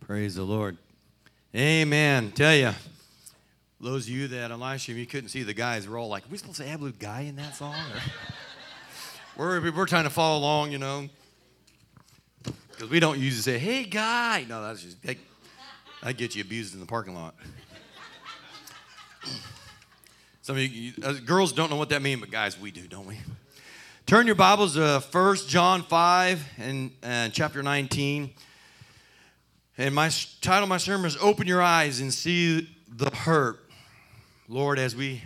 Praise the Lord. Amen. Tell you, those of you that on live stream, you couldn't see the guys. We're all like, are we supposed to have a guy in that song? We're trying to follow along, you know. Because we don't usually say, hey, guy. No, that's just, that gets you abused in the parking lot. Some of you, girls don't know what that means, but guys, we do, don't we? Turn your Bibles to 1 John 5 and chapter 19. And my title of my sermon is Open Your Eyes and See the Hurt. Lord, as we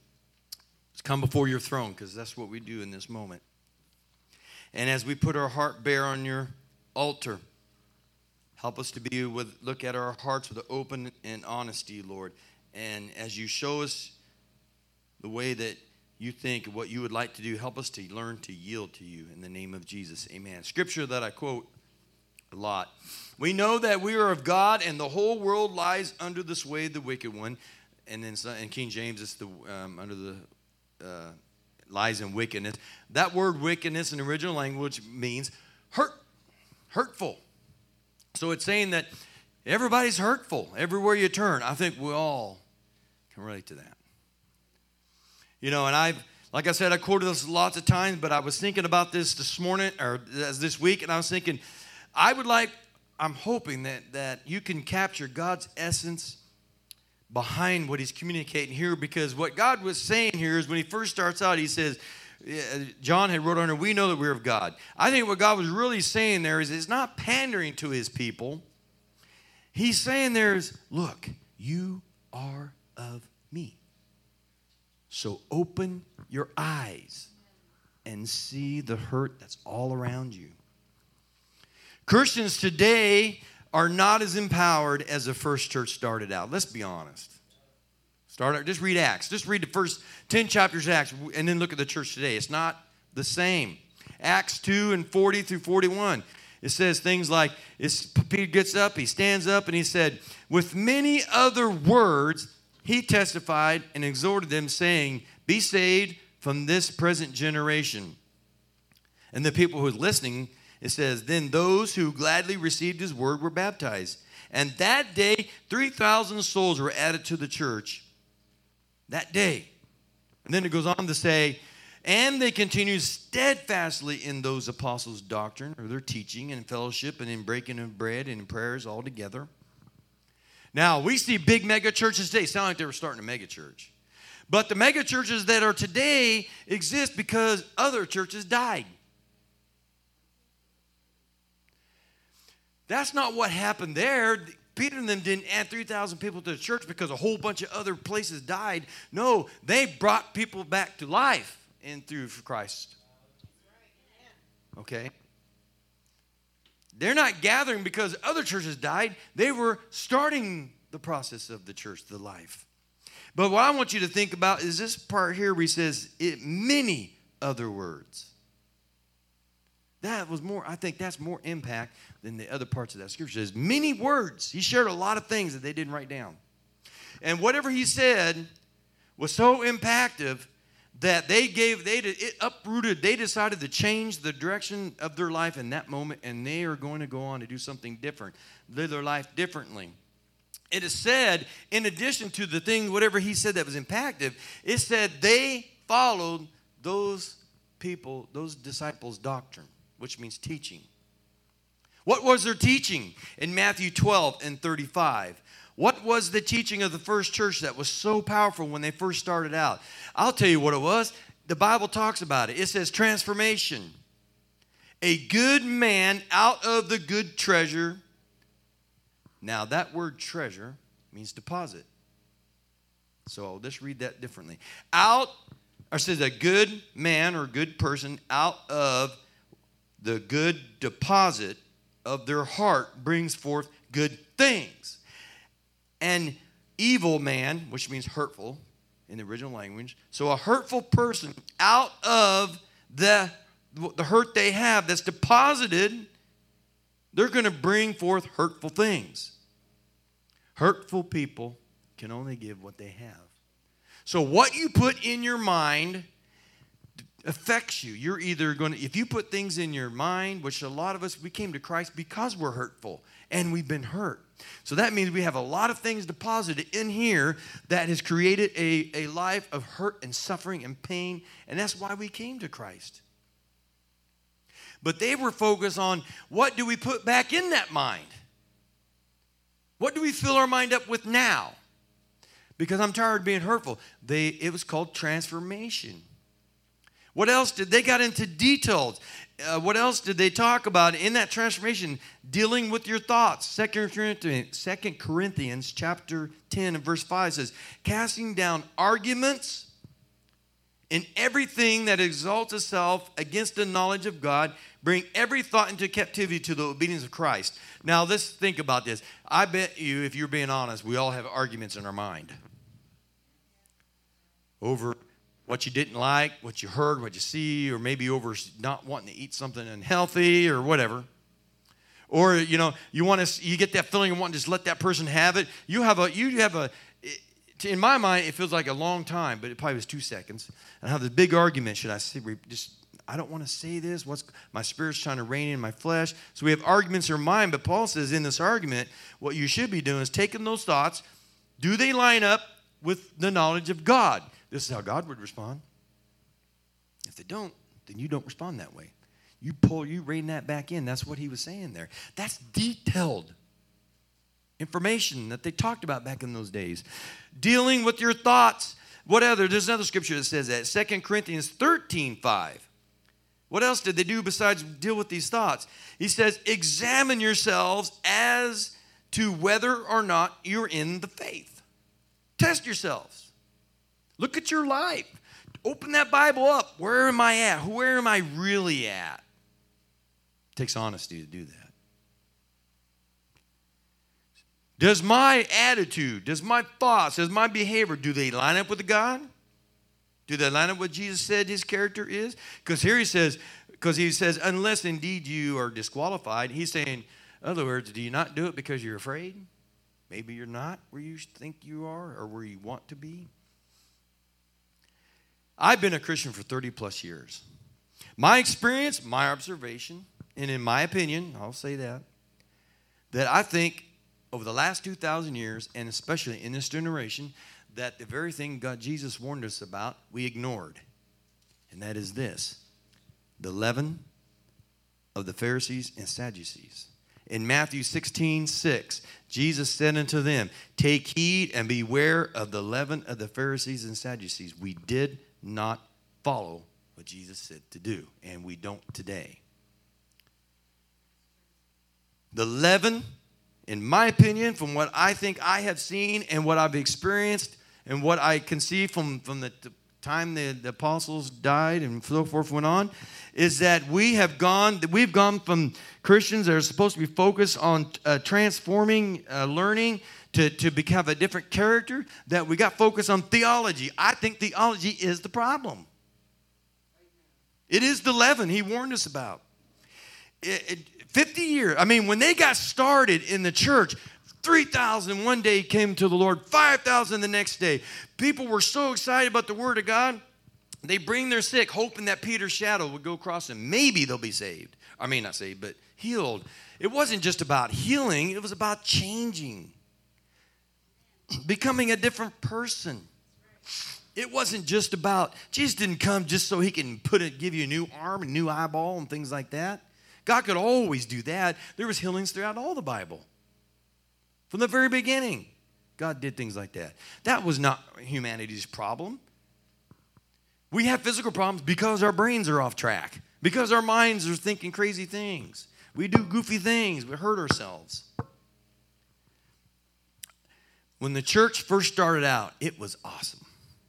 come before your throne, because that's what we do in this moment. And as we put our heart bare on your altar, help us to look at our hearts with open and honesty, Lord. And as you show us the way that you think, what you would like to do, help us to learn to yield to you in the name of Jesus. Amen. Scripture that I quote a lot. We know that we are of God, and the whole world lies under the sway of the wicked one. And then in King James, it's under the lies and wickedness. That word wickedness in the original language means hurtful. So it's saying that everybody's hurtful everywhere you turn. I think we all can relate to that. You know, and like I said, I quoted this lots of times, but I was thinking about this morning, or this week, and I was thinking, I'm hoping that you can capture God's essence behind what he's communicating here, because what God was saying here is when he first starts out, he says, John had wrote on here, we know that we're of God. I think what God was really saying there is it's not pandering to his people. He's saying look, you are of me. So open your eyes and see the hurt that's all around you. Christians today are not as empowered as the first church started out. Let's be honest. Just read Acts. Just read the first 10 chapters of Acts and then look at the church today. It's not the same. Acts 2 and 40 through 41. It says things like, Peter gets up, he stands up, and he said, with many other words, he testified and exhorted them, saying, be saved from this present generation. And the people who were listening, it says, then those who gladly received his word were baptized. And that day, 3,000 souls were added to the church. That day. And then it goes on to say, and they continued steadfastly in those apostles' doctrine, or their teaching and fellowship, and in breaking of bread and in prayers all together. Now, we see big mega churches today. Sound like they were starting a mega church. But the mega churches that are today exist because other churches died. That's not what happened there. Peter and them didn't add 3,000 people to the church because a whole bunch of other places died. No, they brought people back to life through Christ. Okay? They're not gathering because other churches died. They were starting the process of the church, the life. But what I want you to think about is this part here where he says, many other words. That was more, I think that's more impact than the other parts of that scripture. There's many words. He shared a lot of things that they didn't write down. And whatever he said was so impactful that it uprooted, they decided to change the direction of their life in that moment, and they are going to go on to do something different, live their life differently. It is said, in addition to the thing, whatever he said that was impactful, it said they followed those disciples' doctrine, which means teaching. What was their teaching? In Matthew 12 and 35. What was the teaching of the first church that was so powerful when they first started out? I'll tell you what it was. The Bible talks about it. It says transformation. A good man out of the good treasure. Now that word treasure means deposit. So I'll just read that differently. Says a good man or good person out of the good deposit of their heart brings forth good things. An evil man, which means hurtful in the original language. So a hurtful person out of the hurt they have that's deposited, they're going to bring forth hurtful things. Hurtful people can only give what they have. So what you put in your mind affects you. You're either going to, if you put things in your mind, which a lot of us, we came to Christ because we're hurtful and we've been hurt. So that means we have a lot of things deposited in here that has created a life of hurt and suffering and pain, and that's why we came to Christ. But they were focused on, what do we put back in that mind? What do we fill our mind up with now? Because I'm tired of being hurtful. It was called transformation. What else did they got into details? What else did they talk about in that transformation? Dealing with your thoughts. 2 Corinthians chapter 10 and verse 5 says, casting down arguments and everything that exalts itself against the knowledge of God, bring every thought into captivity to the obedience of Christ. Now let's think about this. I bet you, if you're being honest, we all have arguments in our mind over what you didn't like, what you heard, what you see, or maybe over not wanting to eat something unhealthy or whatever. Or, you get that feeling of wanting to just let that person have it. You have a, in my mind, it feels like a long time, but it probably was 2 seconds. And I have this big argument. Should I say, I don't want to say this. My spirit's trying to reign in my flesh. So we have arguments in our mind, but Paul says in this argument, what you should be doing is taking those thoughts. Do they line up with the knowledge of God? This is how God would respond. If they don't, then you don't respond that way. You rein that back in. That's what he was saying there. That's detailed information that they talked about back in those days. Dealing with your thoughts. There's another scripture that says that. 2 Corinthians 13:5. What else did they do besides deal with these thoughts? He says, examine yourselves as to whether or not you're in the faith. Test yourselves. Look at your life. Open that Bible up. Where am I at? Where am I really at? It takes honesty to do that. Does my attitude, does my thoughts, does my behavior, do they line up with God? Do they line up with what Jesus said his character is? Because here he says, unless indeed you are disqualified, he's saying, in other words, do you not do it because you're afraid? Maybe you're not where you think you are or where you want to be. I've been a Christian for 30 plus years. My experience, my observation, and in my opinion, I'll say that I think over the last 2,000 years, and especially in this generation, that the very thing Jesus warned us about, we ignored. And that is this: the leaven of the Pharisees and Sadducees. In Matthew 16:6, Jesus said unto them, take heed and beware of the leaven of the Pharisees and Sadducees. We did not follow what Jesus said to do, and we don't today. The leaven, in my opinion, from what I think I have seen and what I've experienced and what I can see from the time the apostles died and so forth went on, is that we've gone from Christians that are supposed to be focused on transforming, learning, to become a different character, that we got focused on theology. I think theology is the problem. It is the leaven he warned us about. 50 years, when they got started in the church, 3,000 one day came to the Lord, 5,000 the next day. People were so excited about the word of God, they bring their sick, hoping that Peter's shadow would go across them. Maybe they'll be saved. Not saved, but healed. It wasn't just about healing, it was about changing. Becoming a different person. It wasn't just about, Jesus didn't come just so he can give you a new arm, a new eyeball, and things like that. God could always do that. There was healings throughout all the Bible. From the very beginning, God did things like that. That was not humanity's problem. We have physical problems because our brains are off track, because our minds are thinking crazy things. We do goofy things. We hurt ourselves. When the church first started out, it was awesome.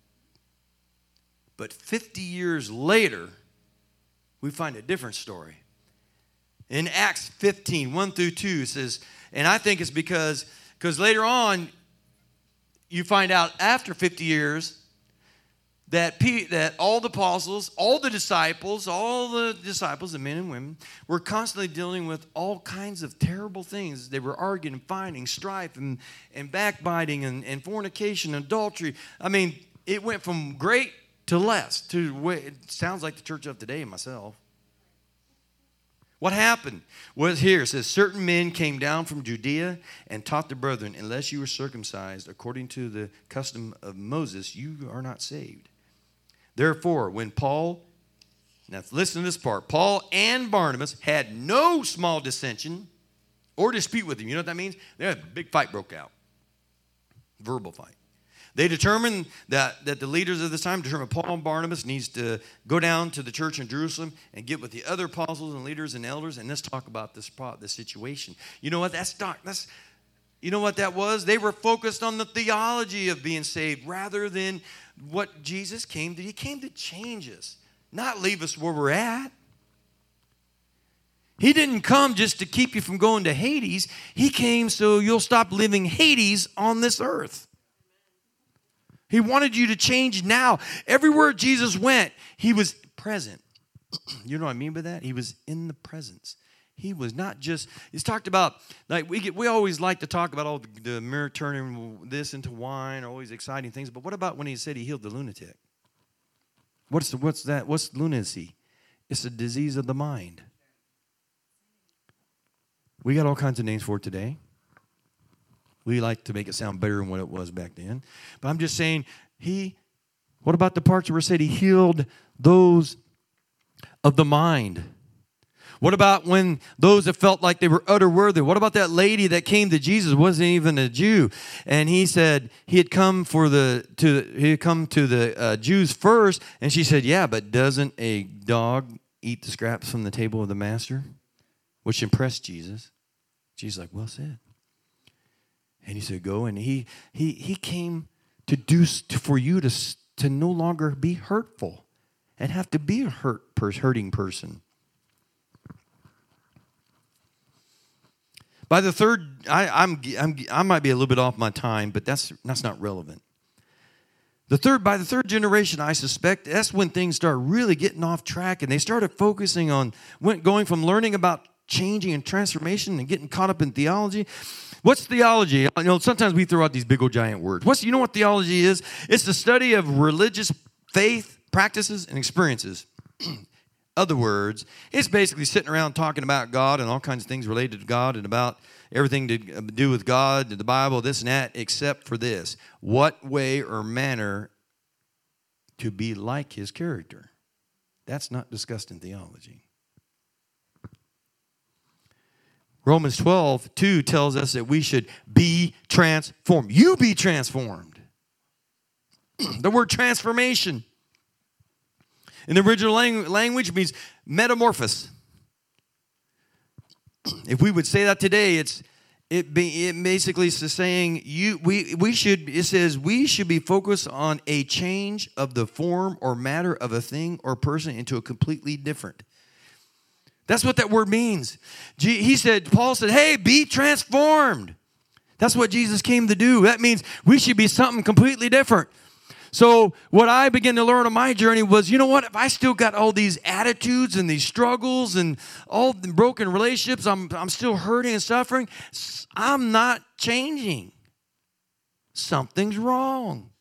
But 50 years later, we find a different story. In Acts 15, 1 through 2, it says, and I think it's because later on, you find out after 50 years that all the apostles, all the disciples, the men and women, were constantly dealing with all kinds of terrible things. They were arguing and fighting, strife and backbiting and fornication, adultery. It went from great to less. It sounds like the church of today myself. What happened was here. It says, certain men came down from Judea and taught the brethren, unless you were circumcised according to the custom of Moses, you are not saved. Therefore, when Paul, now listen to this part, Paul and Barnabas had no small dissension or dispute with him. You know what that means? A big fight broke out. Verbal fight. They determined that the leaders of this time determined Paul and Barnabas needs to go down to the church in Jerusalem and get with the other apostles and leaders and elders, and let's talk about this situation. You know what? You know what that was? They were focused on the theology of being saved rather than what Jesus came to. He came to change us, not leave us where we're at. He didn't come just to keep you from going to Hades. He came so you'll stop living Hades on this earth. He wanted you to change now. Everywhere Jesus went, he was present. You know what I mean by that? He was in the presence. He was not just, it's talked about, like we always like to talk about all the mirror turning this into wine, all these exciting things. But what about when he said he healed the lunatic? What's that? What's lunacy? It's a disease of the mind. We got all kinds of names for it today. We like to make it sound better than what it was back then. But I'm just saying, what about the parts where it said he healed those of the mind? What about when those that felt like they were utterworthy? What about that lady that came to Jesus, wasn't even a Jew, and he said he had come to the Jews first, and she said, yeah, but doesn't a dog eat the scraps from the table of the master? Which impressed Jesus. Jesus like, well said. And he said, go. And he came to do for you to no longer be hurtful and have to be a hurting person. By the third, I might be a little bit off my time, but that's not relevant. By the third generation, I suspect that's when things start really getting off track, and they started focusing on going from learning about changing and transformation and getting caught up in theology. What's theology? You know, sometimes we throw out these big old giant words. You know what theology is? It's the study of religious faith, practices, and experiences. Other words, it's basically sitting around talking about God and all kinds of things related to God and about everything to do with God, the Bible, this and that, except for this. What way or manner to be like his character? That's not discussed in theology. Romans 12:2 tells us that we should be transformed. You be transformed. The word transformation in the original language means metamorphosis. If we would say that today, it basically is saying we should be focused on a change of the form or matter of a thing or person into a completely different. That's what that word means. Paul said, hey, be transformed. That's what Jesus came to do. That means we should be something completely different. So what I began to learn on my journey was, you know what? If I still got all these attitudes and these struggles and all the broken relationships, I'm still hurting and suffering, I'm not changing. Something's wrong.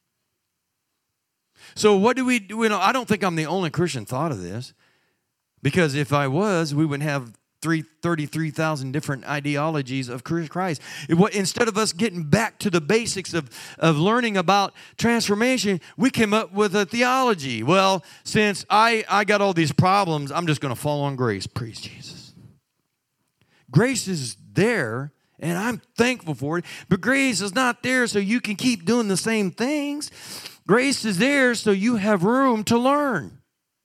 So what do we do? You know, I don't think I'm the only Christian thought of this. Because if I was, we wouldn't have 33,000 different ideologies of Christ. Instead of us getting back to the basics of learning about transformation, we came up with a theology. Well, since I got all these problems, I'm just going to fall on grace. Praise Jesus. Grace is there, and I'm thankful for it. But grace is not there so you can keep doing the same things. Grace is there so you have room to learn.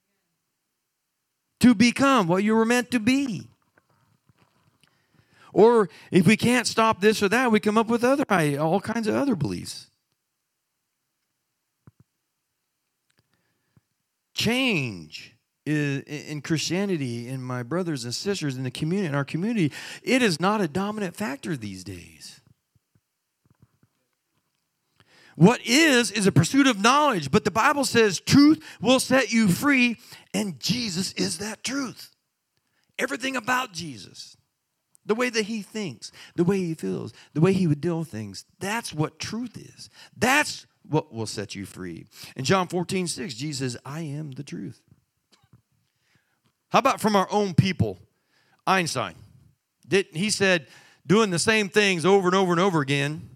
To become what you were meant to be. Or if we can't stop this or that, we come up with all kinds of other beliefs. Change in Christianity, in my brothers and sisters in the community, in our community, it is not a dominant factor these days. What is a pursuit of knowledge, but the Bible says truth will set you free, and Jesus is that truth. Everything about Jesus, the way that he thinks, the way he feels, the way he would deal with things, that's what truth is. That's what will set you free? In John 14:6, Jesus says, I am the truth. How about from our own people? Einstein. He said, doing the same things over and over and over again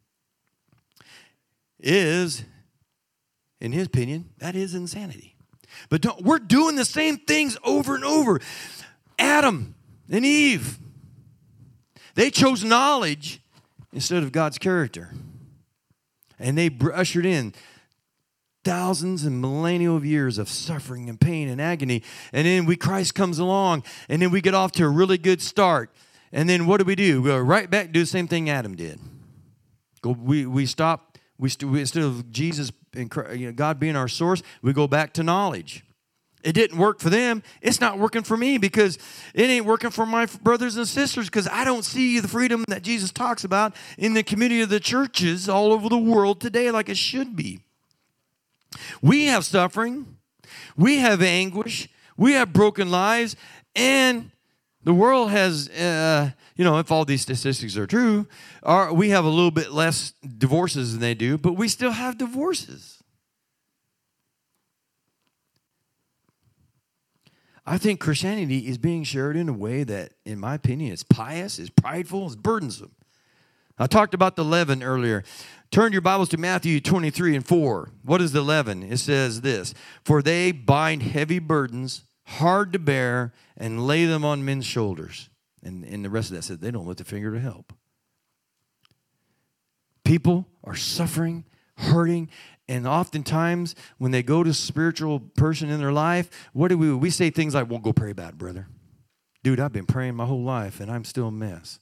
is, in his opinion, that is insanity. But we're doing the same things over and over. Adam and Eve, they chose knowledge instead of God's character. And they ushered in thousands and millennial of years of suffering and pain and agony. And then Christ comes along, and then we get off to a really good start. And then what do? We go right back and do the same thing Adam did. We stop. Instead of Jesus and God being our source, we go back to knowledge. It didn't work for them. It's not working for me because it ain't working for my brothers and sisters because I don't see the freedom that Jesus talks about in the community of the churches all over the world today like it should be. We have suffering. We have anguish. We have broken lives. And the world has, if all these statistics are true, we have a little bit less divorces than they do, but we still have divorces. I think Christianity is being shared in a way that, in my opinion, is pious, is prideful, is burdensome. I talked about the leaven earlier. Turn your Bibles to Matthew 23:4. What is the leaven? It says this, for they bind heavy burdens, hard to bear, and lay them on men's shoulders. And the rest of that said they don't lift a finger to help. People are suffering, hurting, and oftentimes when they go to a spiritual person in their life, what do? We say things like, well, go pray about it, brother. Dude, I've been praying my whole life, and I'm still a mess.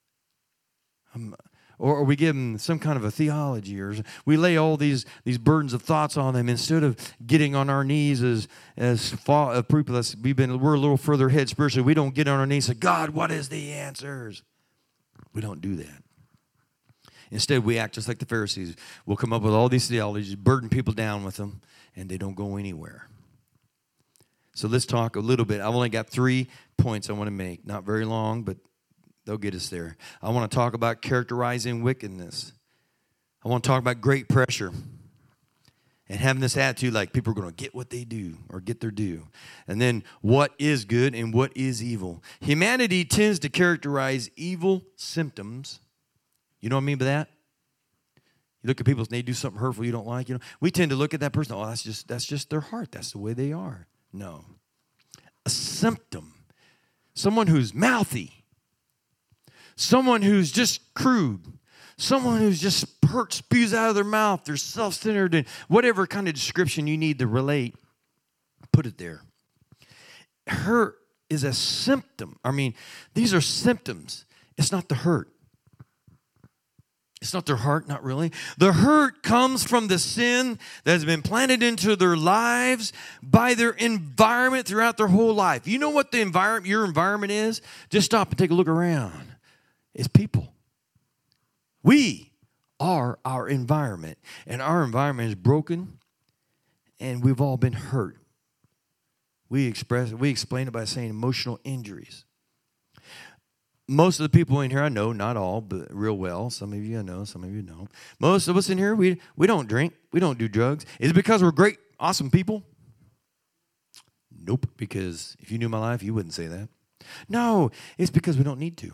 Or we give them some kind of a theology, or we lay all these burdens of thoughts on them instead of getting on our knees as people that's we're a little further ahead spiritually. We don't get on our knees and say, God, what is the answers? We don't do that. Instead, we act just like the Pharisees. We'll come up with all these theologies, burden people down with them, and they don't go anywhere. So let's talk a little bit. I've only got 3 points I want to make. Not very long, but they'll get us there. I want to talk about characterizing wickedness. I want to talk about great pressure and having this attitude like people are going to get what they do or get their due. And then what is good and what is evil. Humanity tends to characterize evil symptoms. You know what I mean by that? You look at people and they do something hurtful you don't like. We tend to look at that person. Oh, that's just their heart. That's the way they are. No. A symptom. Someone who's mouthy. Someone who's just crude. Someone who's just spews out of their mouth. They're self-centered and whatever kind of description you need to relate, put it there. Hurt is a symptom. These are symptoms. It's not the hurt. It's not their heart, not really. The hurt comes from the sin that has been planted into their lives by their environment throughout their whole life. You know what your environment is? Just stop and take a look around. It's people. We are our environment, and our environment is broken, and we've all been hurt. We explain it by saying emotional injuries. Most of the people in here I know, not all, but real well. Some of you I know, some of you don't. Most of us in here, we don't drink. We don't do drugs. Is it because we're great, awesome people? Nope, because if you knew my life, you wouldn't say that. No, it's because we don't need to.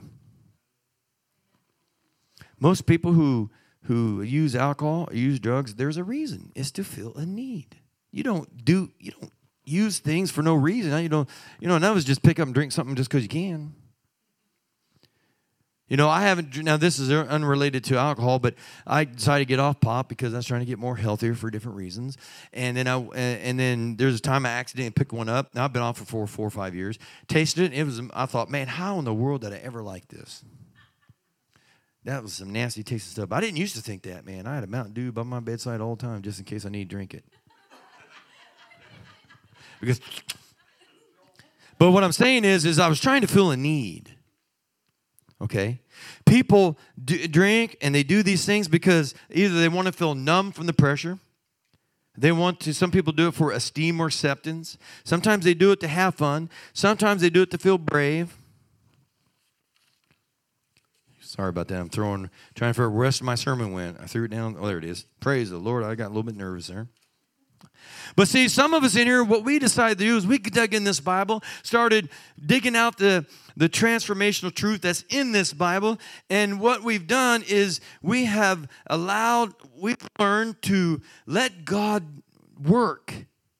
Most people who use alcohol or use drugs, there's a reason. It's to fill a need. You don't use things for no reason. None of us just pick up and drink something just because you can. Now this is unrelated to alcohol, but I decided to get off pop because I was trying to get more healthier for different reasons. And then there's a time I accidentally picked one up. Now I've been off for 4 or 5 years. Tasted it. I thought, man, how in the world did I ever like this? That was some nasty tasting stuff. I didn't used to think that, man. I had a Mountain Dew by my bedside all the time just in case I need to drink it. But what I'm saying is I was trying to fill a need. Okay? People drink and they do these things because either they want to feel numb from the pressure. Some people do it for esteem or acceptance. Sometimes they do it to have fun. Sometimes they do it to feel brave. Sorry about that. I'm trying to figure out where the rest of my sermon went. I threw it down. Oh, there it is. Praise the Lord. I got a little bit nervous there. But see, some of us in here, what we decided to do is we dug in this Bible, started digging out the transformational truth that's in this Bible. And what we've done is we've learned to let God work.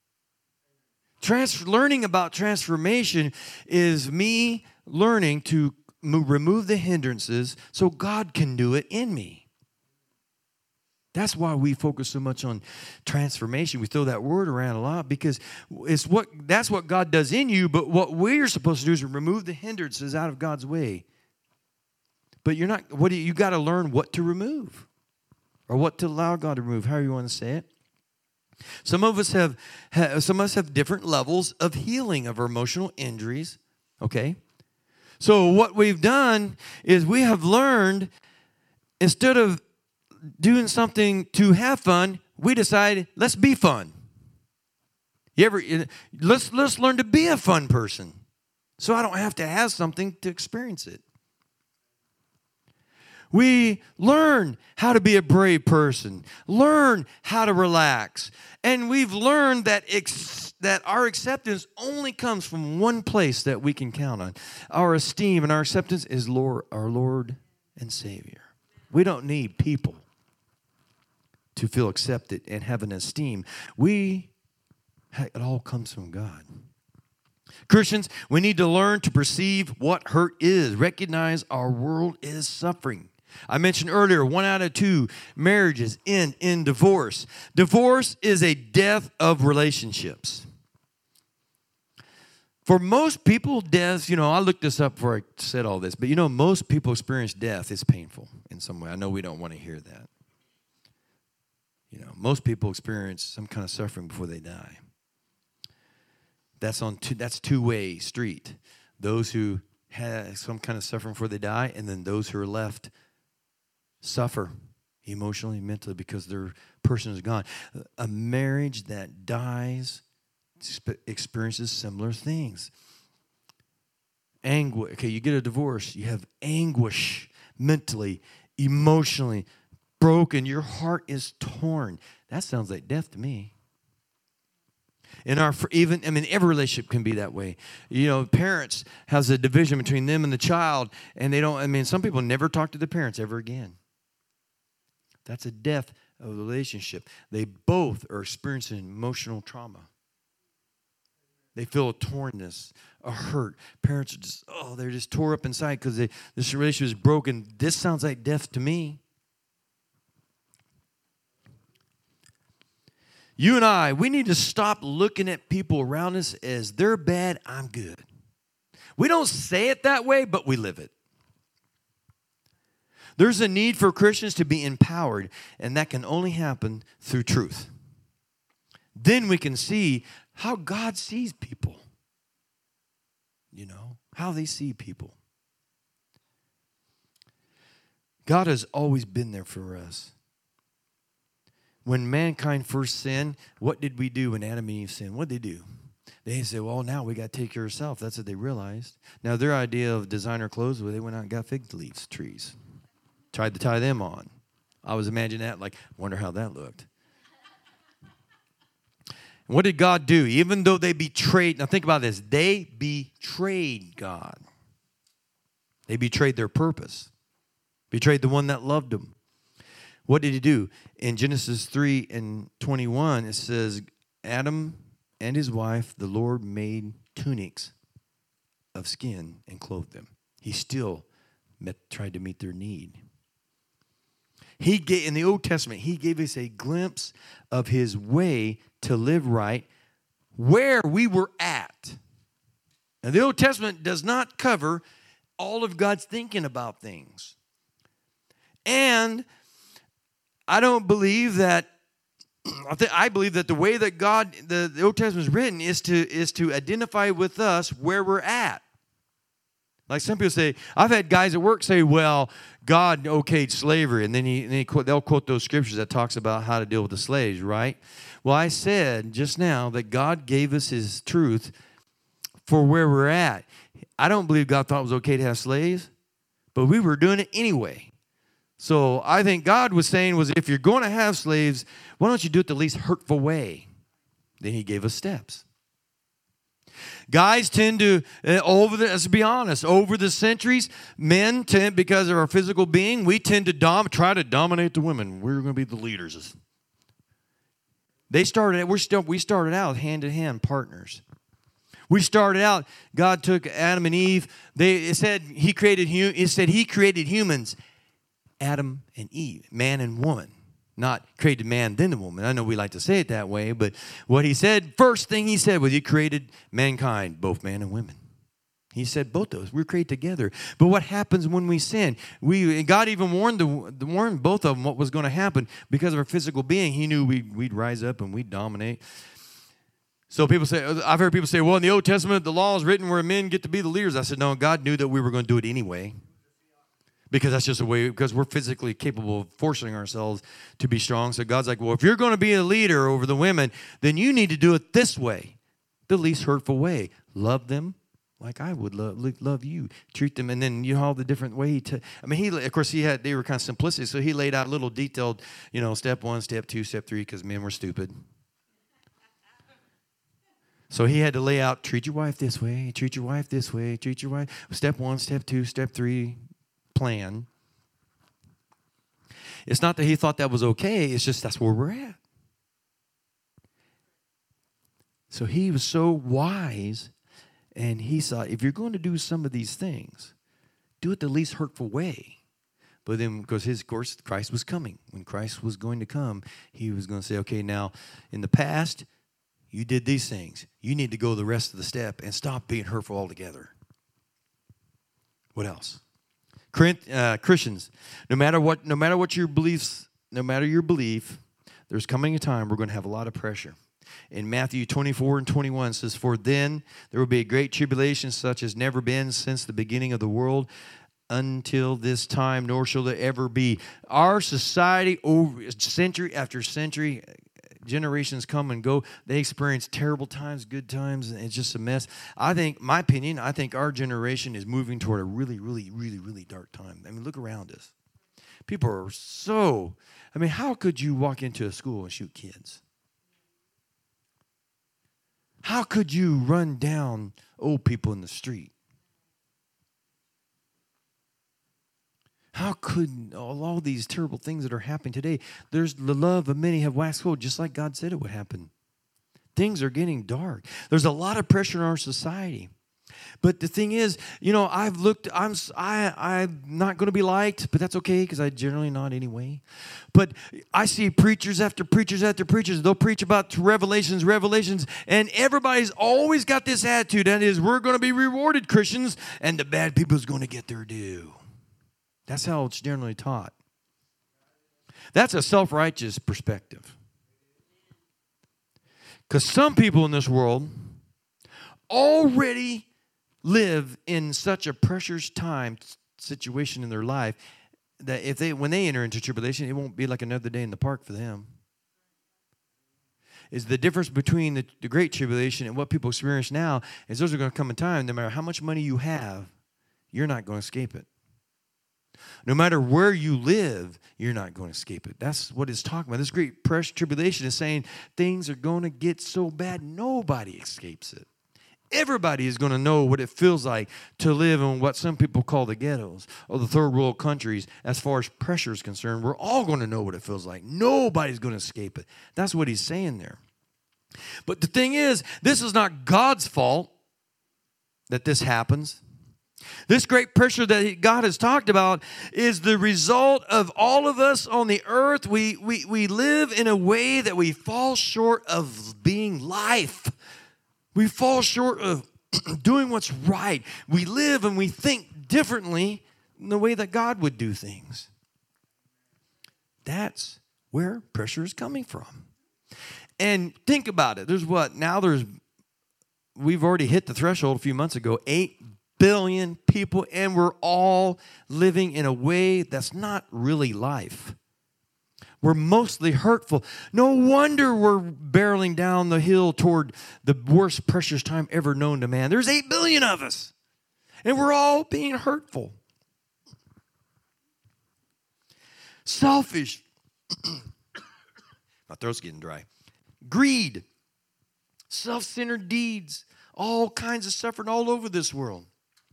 Learning about transformation is me learning to remove the hindrances so God can do it in me. That's why we focus so much on transformation. We throw that word around a lot because that's what God does in you, but what we're supposed to do is remove the hindrances out of God's way. But you got to learn what to remove or what to allow God to remove, however you want to say it. Some of us have different levels of healing of our emotional injuries, okay? So what we've done is we have learned, instead of doing something to have fun, we decided, let's be fun. Let's learn to be a fun person so I don't have to have something to experience it. We learn how to be a brave person, learn how to relax, and we've learned that our acceptance only comes from one place that we can count on. Our esteem and our acceptance is our Lord and Savior. We don't need people to feel accepted and have an esteem. It all comes from God. Christians, we need to learn to perceive what hurt is, recognize our world is suffering. I mentioned earlier, 1 out of 2 marriages end in divorce. Divorce is a death of relationships. For most people, death, I looked this up before I said all this, but most people experience death is painful in some way. I know we don't want to hear that. Most people experience some kind of suffering before they die. That's two-way street. Those who have some kind of suffering before they die, and then those who are left suffer emotionally, mentally, because their person is gone. A marriage that dies experiences similar things. Anguish. Okay, you get a divorce. You have anguish mentally, emotionally, broken. Your heart is torn. That sounds like death to me. Every relationship can be that way. Parents has a division between them and the child, and some people never talk to the parents ever again. That's a death of the relationship. They both are experiencing emotional trauma. They feel a tornness, a hurt. Parents are they're just tore up inside because this relationship is broken. This sounds like death to me. You and we need to stop looking at people around us as they're bad, I'm good. We don't say it that way, but we live it. There's a need for Christians to be empowered, and that can only happen through truth. Then we can see how God sees people. How they see people. God has always been there for us. When mankind first sinned, what did we do when Adam and Eve sinned? What did they do? They said, well, now we got to take care of ourselves. That's what they realized. Now, their idea of designer clothes, they went out and got fig leaves, trees. Tried to tie them on. I was imagining that, wonder how that looked. And what did God do? Even though they betrayed, now think about this, they betrayed God. They betrayed their purpose. Betrayed the one that loved them. What did he do? In Genesis 3:21, it says, Adam and his wife, the Lord made tunics of skin and clothed them. He still tried to meet their need. In the Old Testament, he gave us a glimpse of his way to live right where we were at. Now, the Old Testament does not cover all of God's thinking about things. And I don't believe that, I believe that the way that the Old Testament is written is to identify with us where we're at. Like some people say, I've had guys at work say, well, God okayed slavery, and then they'll quote those scriptures that talks about how to deal with the slaves, right? Well, I said just now that God gave us his truth for where we're at. I don't believe God thought it was okay to have slaves, but we were doing it anyway. So I think God was saying was, if you're going to have slaves, why don't you do it the least hurtful way? Then he gave us steps. Guys tend to, let's be honest, over the centuries, men tend, because of our physical being, we tend to try to dominate the women. We're going to be the leaders. We started out hand in hand partners. We started out, God took Adam and Eve. It said he created humans, Adam and Eve, man and woman. Not created man, then the woman. I know we like to say it that way, but what he said, first thing he said was he created mankind, both man and women. He said both those. We're created together. But what happens when we sin? God even warned both of them what was going to happen because of our physical being. He knew we'd rise up and we'd dominate. So I've heard people say, well, in the Old Testament, the law is written where men get to be the leaders. I said, no, God knew that we were going to do it anyway. Because that's just a way, because we're physically capable of forcing ourselves to be strong. So God's like, well, if you're going to be a leader over the women, then you need to do it this way, the least hurtful way. Love them like I would love you. Treat them, and then you know all the different way. They were kind of simplistic, so he laid out little detailed, step 1, step 2, step 3, because men were stupid. So he had to lay out, treat your wife this way, treat your wife this way, treat your wife. Step 1, step 2, step 3. Plan. It's not that he thought that was okay. It's just that's where we're at. So he was so wise, and he thought, if you're going to do some of these things, do it the least hurtful way. But then, because of course, Christ was coming. When Christ was going to come, he was going to say, okay, now, in the past, you did these things. You need to go the rest of the step and stop being hurtful altogether. What else? Christians, no matter what your beliefs, no matter your belief, there's coming a time we're going to have a lot of pressure. In Matthew 24 and 21 says, for then there will be a great tribulation such as never been since the beginning of the world until this time, nor shall there ever be. Our society, over century after century, generations come and go. They experience terrible times, good times, and it's just a mess. My opinion, I think our generation is moving toward a really, really, really, really dark time. I mean, look around us. People are how could you walk into a school and shoot kids? How could you run down old people in the street? How could all these terrible things that are happening today, there's the love of many have waxed cold, just like God said it would happen. Things are getting dark. There's a lot of pressure in our society. But the thing is, I'm not going to be liked, but that's okay because I generally not anyway. But I see preachers after preachers after preachers. They'll preach about revelations, and everybody's always got this attitude. That is, we're going to be rewarded, Christians, and the bad people's going to get their due. That's how it's generally taught. That's a self-righteous perspective. Because some people in this world already live in such a precious situation in their life that when they enter into tribulation, it won't be like another day in the park for them. Is the difference between the great tribulation and what people experience now is those are going to come in time, no matter how much money you have, you're not going to escape it. No matter where you live, you're not going to escape it. That's what it's talking about. This great tribulation is saying things are going to get so bad, nobody escapes it. Everybody is going to know what it feels like to live in what some people call the ghettos or the third world countries. As far as pressure is concerned, we're all going to know what it feels like. Nobody's going to escape it. That's what he's saying there. But the thing is, this is not God's fault that this happens. This great pressure that God has talked about is the result of all of us on the earth. We live in a way that we fall short of being life. We fall short of doing what's right. We live and we think differently in the way that God would do things. That's where pressure is coming from. And think about it. We've already hit the threshold a few months ago, 8 billion people, and we're all living in a way that's not really life. We're mostly hurtful. No wonder we're barreling down the hill toward the worst precious time ever known to man. There's 8 billion of us, and we're all being hurtful. selfish. My throat's getting dry. Greed, self-centered deeds, all kinds of suffering all over this world.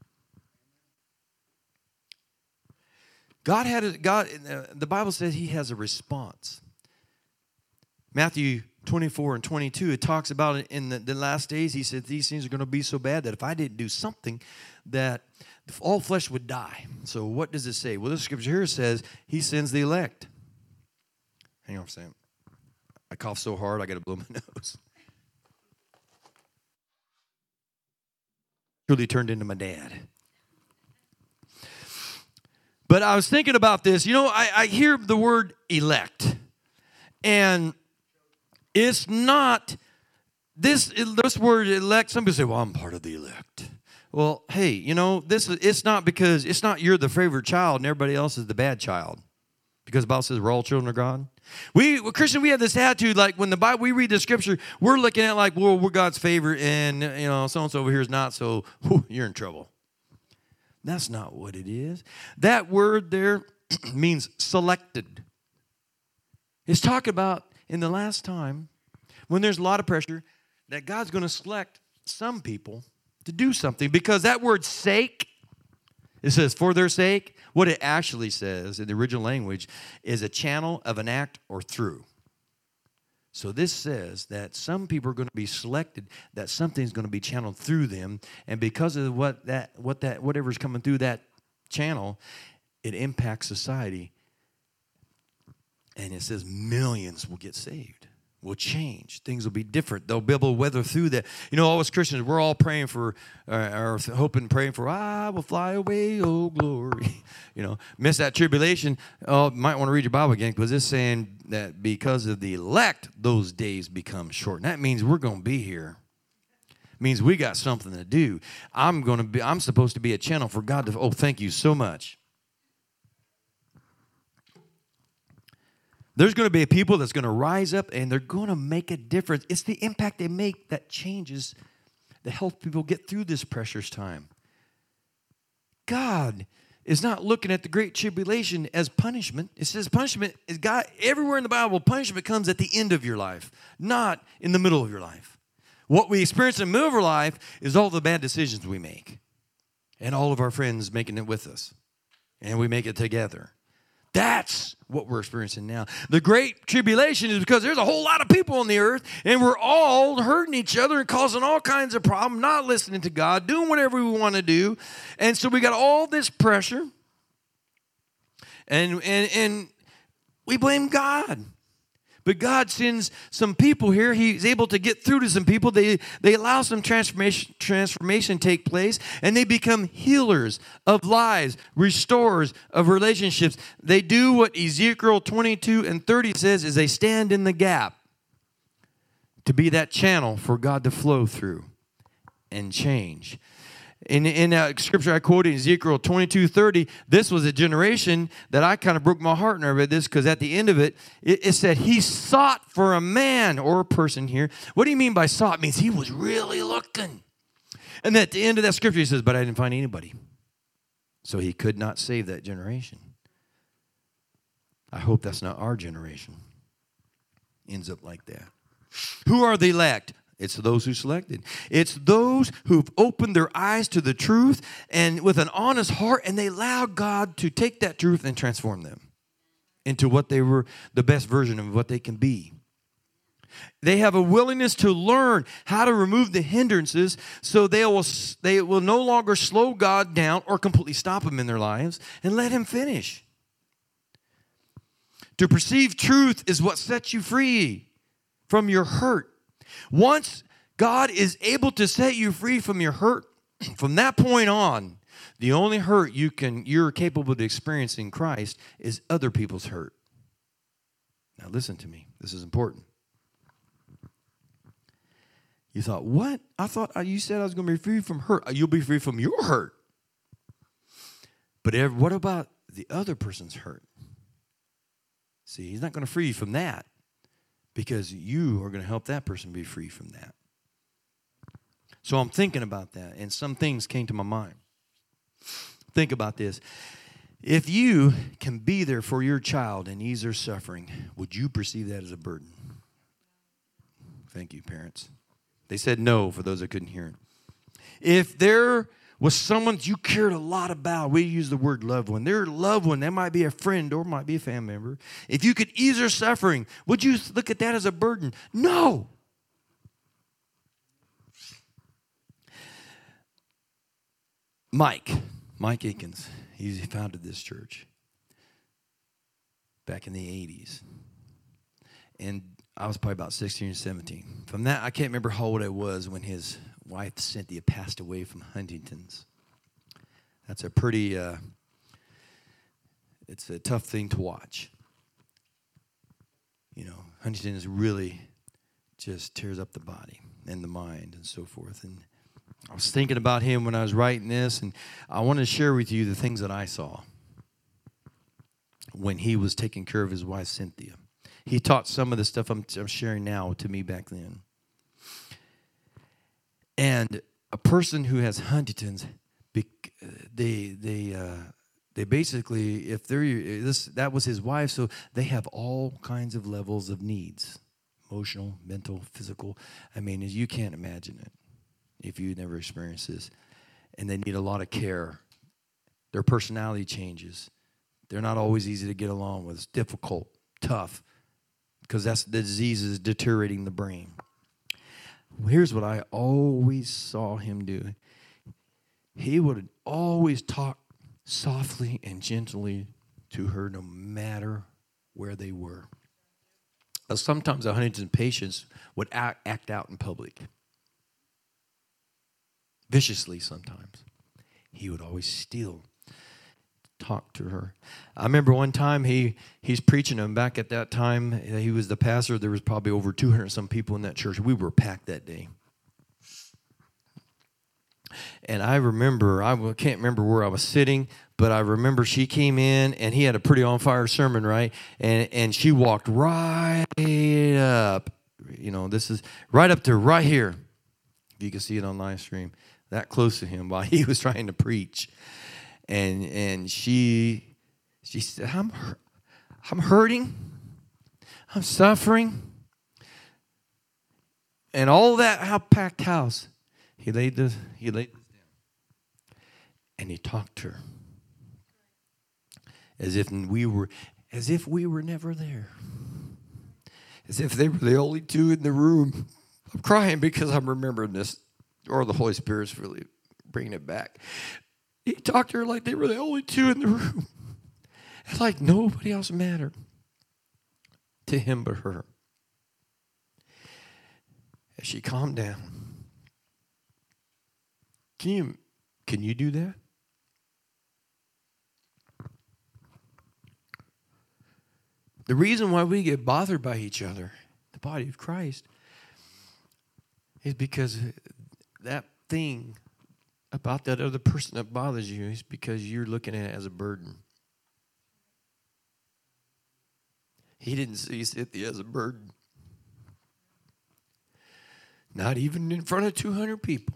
The Bible says he has a response. Matthew 24 and 22, it talks about it in the last days. He said these things are going to be so bad that if I didn't do something, that all flesh would die. So what does it say? Well, this scripture here says he sends the elect. Hang on a second. I cough so hard I got to blow my nose. Really turned into my dad. But I was thinking about this. You know, I hear the word elect. And it's not, this word elect, some people say, well, I'm part of the elect. Well, hey, you know, it's not because, it's not you're the favorite child and everybody else is the bad child. Because the Bible says we're all children of God. Christian, we have this attitude, like when we read the scripture, we're looking at like, well, we're God's favorite and, you know, so-and-so over here is not, so you're in trouble. That's not what it is. That word there means selected. It's talking about in the last time, when there's a lot of pressure, that God's going to select some people to do something. Because that word sake, it says for their sake. What it actually says in the original language is a channel of an act or through. So this says that some people are going to be selected, that something's going to be channeled through them, and because of whatever's coming through that channel, it impacts society. And it says millions will get saved, will change. Things will be different. They'll be able to weather through that. You know, all us Christians, we're all praying for, or hoping, praying for, I will fly away, oh glory. You know, miss that tribulation. Oh, might want to read your Bible again because it's saying that because of the elect, those days become short. And that means we're going to be here. It means we got something to do. I'm supposed to be a channel for God to, oh, thank you so much. There's going to be people that's going to rise up and they're going to make a difference. It's the impact they make that changes, that helps people get through this precious time. God is not looking at the great tribulation as punishment. It says punishment is God. Everywhere in the Bible, punishment comes at the end of your life, not in the middle of your life. What we experience in the middle of our life is all the bad decisions we make and all of our friends making it with us. And we make it together. That's what we're experiencing now. The great tribulation is because there's a whole lot of people on the earth, and we're all hurting each other and causing all kinds of problems, not listening to God, doing whatever we want to do. And so we got all this pressure, and we blame God. But God sends some people here. He's able to get through to some people. They allow some transformation take place, and they become healers of lives, restorers of relationships. They do what Ezekiel 22 and 30 says is they stand in the gap to be that channel for God to flow through and change. In that scripture I quoted, Ezekiel 22:30, this was a generation that I kind of broke my heart when I read this, because at the end of it, it said he sought for a man or a person here. What do you mean by sought? It means he was really looking. And at the end of that scripture, he says, but I didn't find anybody. So he could not save that generation. I hope that's not our generation. Ends up like that. Who are the elect? It's those who selected. It's those who've opened their eyes to the truth and with an honest heart, and they allow God to take that truth and transform them into what they were, the best version of what they can be. They have a willingness to learn how to remove the hindrances so they will no longer slow God down or completely stop him in their lives and let him finish. To perceive truth is what sets you free from your hurt. Once God is able to set you free from your hurt, from that point on, the only hurt you're capable of experiencing in Christ is other people's hurt. Now listen to me. This is important. You thought, what? I thought you said I was going to be free from hurt. You'll be free from your hurt. But what about the other person's hurt? See, he's not going to free you from that, because you are going to help that person be free from that. So I'm thinking about that, and some things came to my mind. Think about this. If you can be there for your child and ease their suffering, would you perceive that as a burden? Thank you, parents. They said no for those that couldn't hear it. If there was someone you cared a lot about, we use the word loved one. Their loved one, that might be a friend or might be a family member. If you could ease their suffering, would you look at that as a burden? No. Mike Akins, he founded this church back in the 80s. And I was probably about 16 or 17. From that, I can't remember how old I was when his wife, Cynthia, passed away from Huntington's. That's a pretty, it's a tough thing to watch. You know, Huntington's really just tears up the body and the mind and so forth. And I was thinking about him when I was writing this, and I want to share with you the things that I saw when he was taking care of his wife, Cynthia. He taught some of the stuff I'm sharing now to me back then. And a person who has Huntington's, they basically, if that was his wife, so they have all kinds of levels of needs, emotional, mental, physical. I mean, you can't imagine it if you never experienced this. And they need a lot of care. Their personality changes. They're not always easy to get along with. It's difficult, tough, because that's the disease is deteriorating the brain. Here's what I always saw him do. He would always talk softly and gently to her no matter where they were. Sometimes the Huntington patients would act out in public. Viciously sometimes. He would always still talk to her. I remember one time he's preaching, and back at that time, he was the pastor. There was probably over 200 some people in that church. We were packed that day. And I remember, I can't remember where I was sitting, but I remember she came in, and he had a pretty on-fire sermon, right? And she walked right up. You know, this is right up to right here. If you can see it on live stream. That close to him while he was trying to preach. And she said, I'm hurting. I'm suffering. And all that packed house, he laid this down. And he talked to her. As if we were never there. As if they were the only two in the room. I'm crying because I'm remembering this. Or the Holy Spirit's really bringing it back. He talked to her like they were the only two in the room. It's like nobody else mattered to him but her. As she calmed down. Can you do that? The reason why we get bothered by each other, the body of Christ, is because that thing about that other person that bothers you is because you're looking at it as a burden. He didn't see Cynthia as a burden. Not even in front of 200 people.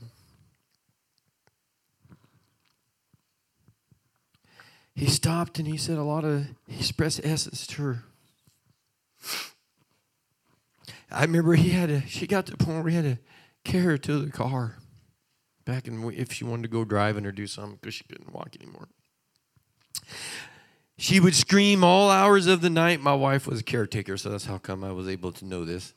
He stopped and he said he expressed essence to her. I remember she got to the point where he had to carry her to the car. Back if she wanted to go driving or do something because she couldn't walk anymore. She would scream all hours of the night. My wife was a caretaker, so that's how come I was able to know this.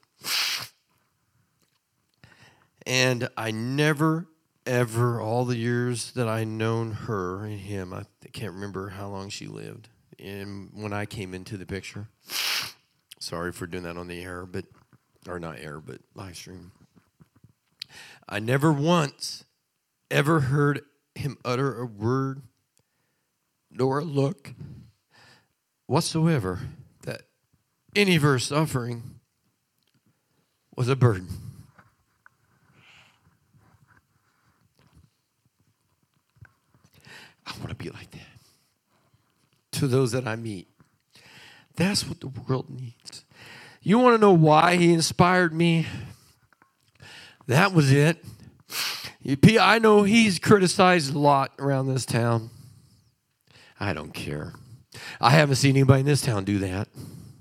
And I never, ever, all the years that I known her and him, I can't remember how long she lived. And when I came into the picture, sorry for doing that on the air, but live stream. I never once ever heard him utter a word nor a look whatsoever that any of her suffering was a burden. I want to be like that to those that I meet. That's what the world needs. You want to know why he inspired me? That was it. I know he's criticized a lot around this town. I don't care. I haven't seen anybody in this town do that.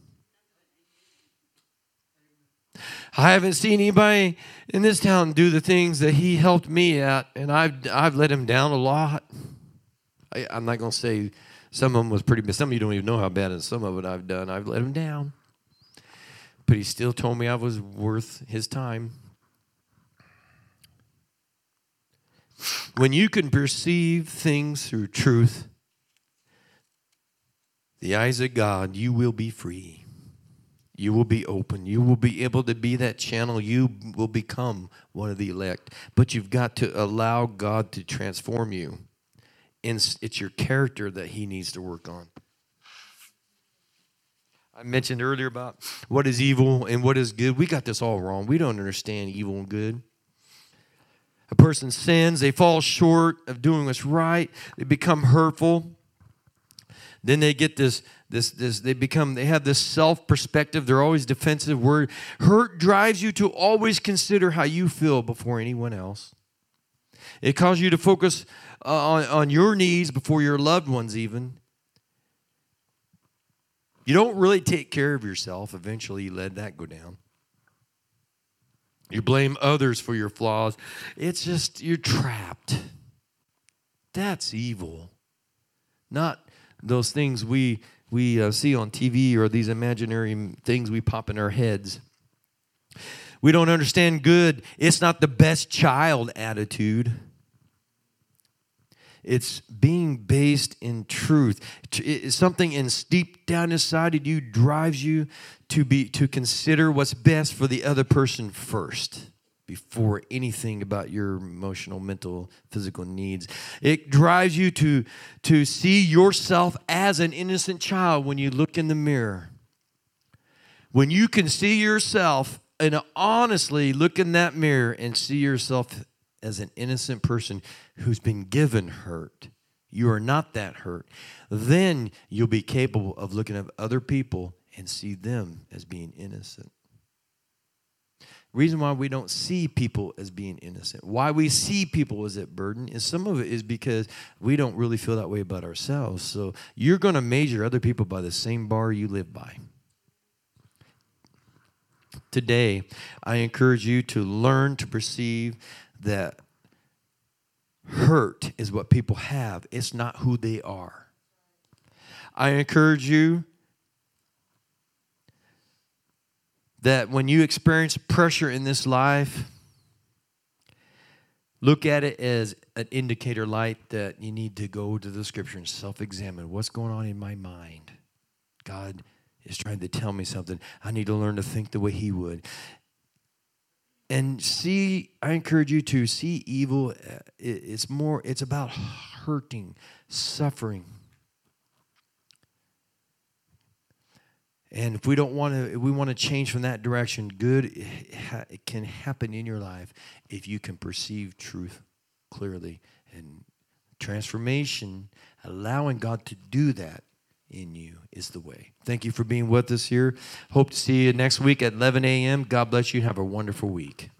I haven't seen anybody in this town do the things that he helped me at, and I've let him down a lot. I'm not going to say some of them was pretty bad. Some of you don't even know how bad and some of it I've done. I've let him down. But he still told me I was worth his time. When you can perceive things through truth, the eyes of God, you will be free. You will be open. You will be able to be that channel. You will become one of the elect. But you've got to allow God to transform you. And it's your character that he needs to work on. I mentioned earlier about what is evil and what is good. We got this all wrong. We don't understand evil and good. A person sins. They fall short of doing what's right. They become hurtful. Then they get they have this self-perspective. They're always defensive. Hurt drives you to always consider how you feel before anyone else. It causes you to focus on your needs before your loved ones even. You don't really take care of yourself. Eventually you let that go down. You blame others for your flaws. It's just, you're trapped. That's evil. Not those things we see on TV or these imaginary things we pop in our heads. We don't understand good. It's not the best child attitude. It's being based in truth. It's something in deep down inside of you drives you to consider what's best for the other person first before anything about your emotional, mental, physical needs. It drives you to see yourself as an innocent child when you look in the mirror. When you can see yourself and honestly look in that mirror and see yourself as an innocent person who's been given hurt, you are not that hurt, then you'll be capable of looking at other people and see them as being innocent. Reason why we don't see people as being innocent, why we see people as at burden, is some of it is because we don't really feel that way about ourselves. So you're going to measure other people by the same bar you live by. Today, I encourage you to learn to perceive that hurt is what people have. It's not who they are. I encourage you that when you experience pressure in this life, look at it as an indicator light that you need to go to the scripture and self-examine. What's going on in my mind? God is trying to tell me something. I need to learn to think the way he would. And I encourage you to see evil. It's about hurting, suffering. And if we want to change from that direction, good, it can happen in your life if you can perceive truth clearly. And transformation, allowing God to do that in you is the way. Thank you for being with us here. Hope to see you next week at 11 a.m. God bless you and have a wonderful week.